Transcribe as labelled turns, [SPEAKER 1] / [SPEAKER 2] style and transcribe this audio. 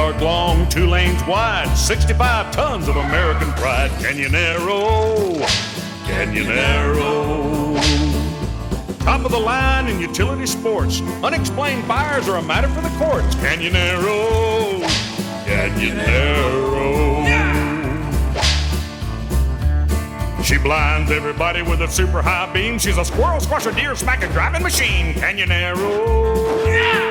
[SPEAKER 1] yard long, 2 lanes wide, 65 tons of American pride. Canyonero, Canyonero. Top of the line in utility sports. Unexplained fires are a matter for the courts. Canyonero, Canyonero. She blinds everybody with a super high beam. She's a squirrel, squasher, deer, smacking, driving machine. Canyonero.